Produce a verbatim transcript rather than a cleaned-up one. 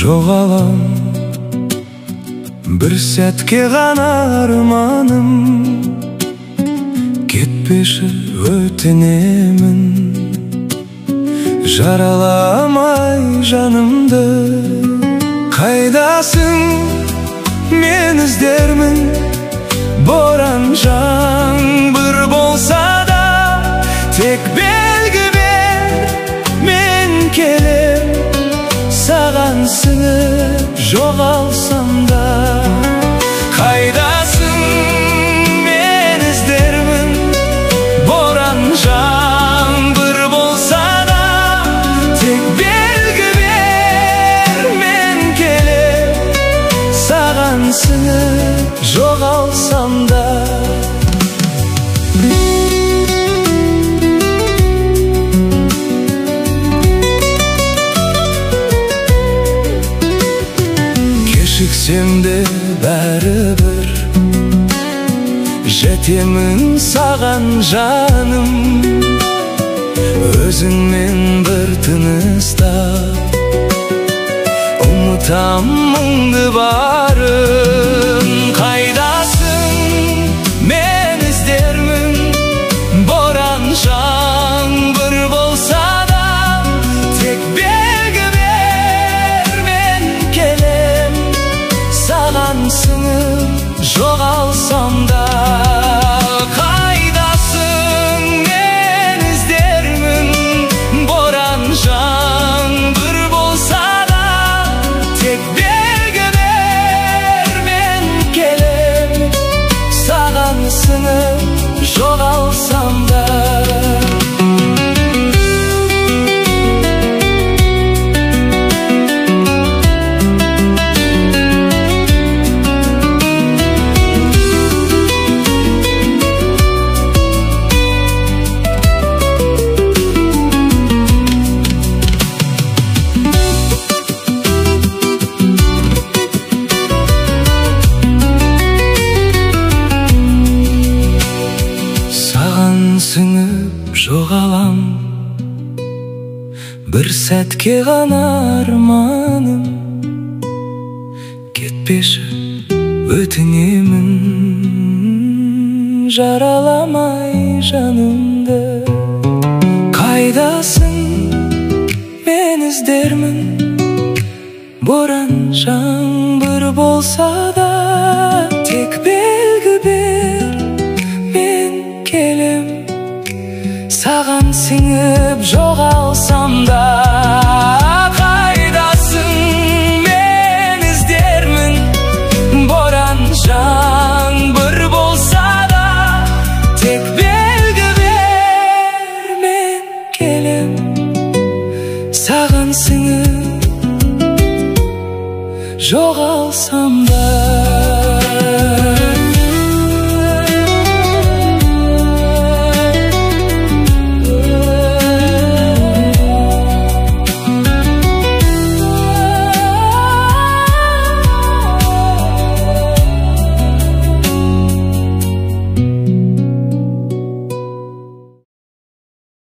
жоғалам, бір сәтке ғана арманым, кетпеші өтінемін. Жараламай жанымды, қайдасың, мен іздермін. Боран жаңбыр болса да, тек белгі бер, мен келем. Саған сіңіп жоғалсам да, қайдасың, мен іздермін. Боран жаңбыр болса да, тек белгі бер, мен келем. Саған сіңіп жоғалсам да. Кешіксем де бәрібір, жетемін саған жаным. Өзіңмен бір тыныстап, ұмытам мұңды барын. Қайдасың, мен іздермін. Боран жаңбыр болса да, тек белгі бер, мен келем. Саған сіңіп жоғалсам да, қайдасың, мен іздермін. Боран жаңбыр болса да, тек белгі бер, мен келем. Саған сіңіп жоғалсам да. Сіңіп жоғалам, бір сәтке ғана арманым. Кетпеші өтінемін. Жараламай жанымды, қайдасың, мен іздермін. Боран жаңбыр болса да, тек белгі бер, мен келем. Саған сіңіп жоғалсам да.